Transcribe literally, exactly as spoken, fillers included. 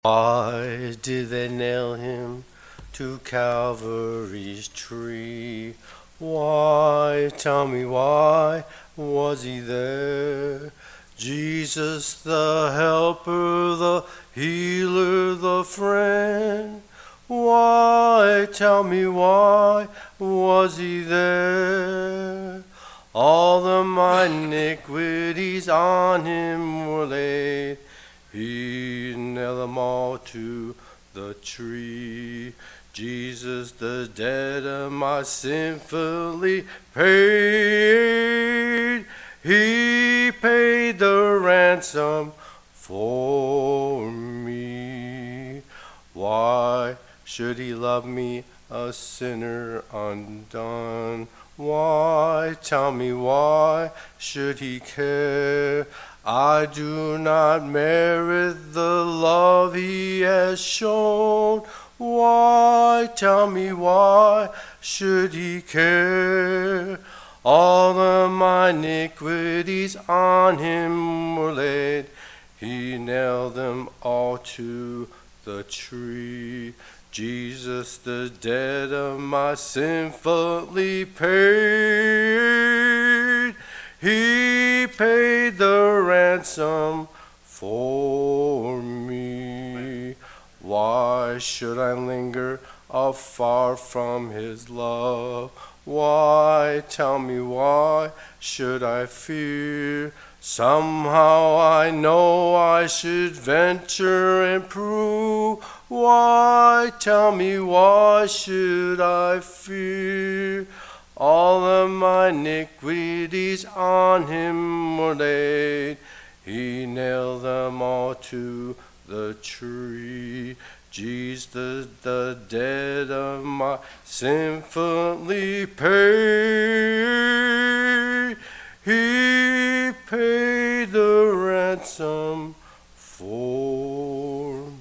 Why did they nail him to Calvary's tree? Why, tell me why was he there? Jesus the helper, the healer, the friend. Why, tell me why was he there? All of my iniquities on him were laid. He nailed them all to the tree. Jesus, the debt of my sin fully paid. He paid the ransom for me. Why should he love me, a sinner undone? Why, tell me why should he care? I do not merit the love he has shown. Why, tell me why should he care? All of my iniquities on him were laid. He nailed them all to the tree. Jesus, the debt of my sin fully paid. He paid the ransom for me. Why should I linger afar from his love? Why, tell me why should I fear? Somehow I know I should venture and prove. Why, tell me why should I fear? All of my iniquities on him were laid. He nailed them all to the tree. Jesus, the debt of my sin fully paid. He paid the ransom for